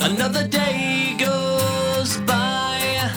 Another day goes by,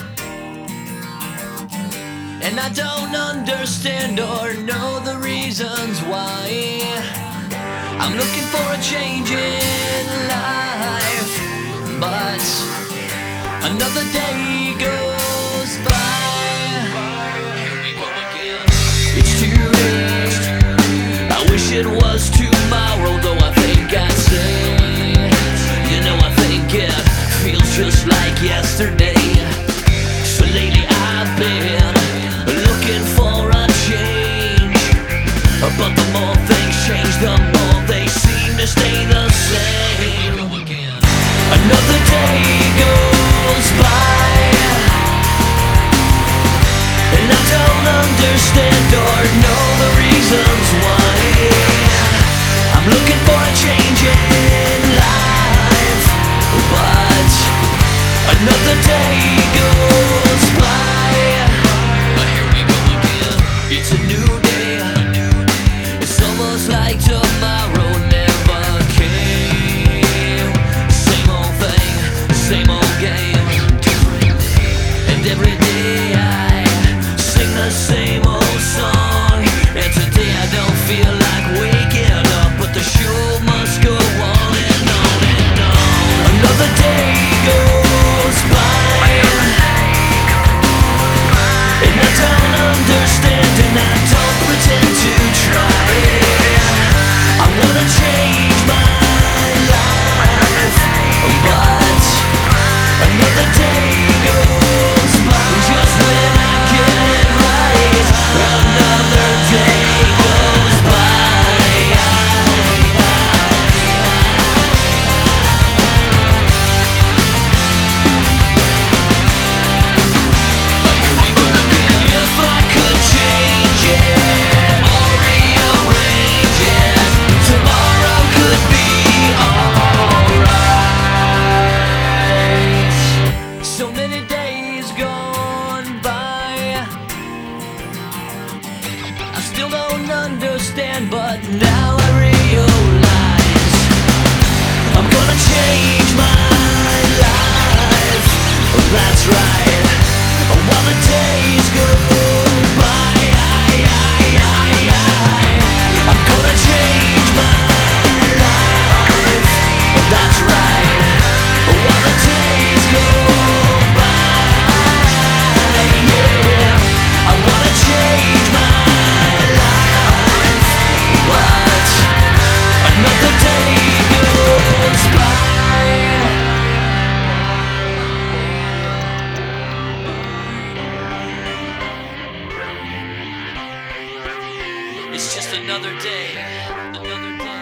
and I don't understand or know the reasons why. I'm looking for a change in life, but another day goes by. Here we go again. It's too late. I wish it was tomorrow, though I think I'd say, you know, I think it feels just like yesterday. So lately I've been looking for a change, but the more things change, the more they seem to stay the same. Another day goes by, and I don't understand or know the reasons why. I'm looking for a change in life, but another day goes by. Here we go again. It's a new day. It's almost like tomorrow never came. Same old thing, same old game. And every day I sing the same old song. And today I don't feel like waking up, but the show must go on and on and on. Another day goes by, and I don't understand, and I don't pretend to try. I wanna change my life, but another day goes by. Just when I get it right, another day goes by. If I could change it or rearrange it, tomorrow could be alright. So many days gone by, I still don't understand, but now I realize I'm gonna change my life. That's right. While the days go by, I'm gonna change my life. That's right. While the days go by, yeah, I wanna change my life, but another day goes by. It's just another day, another day.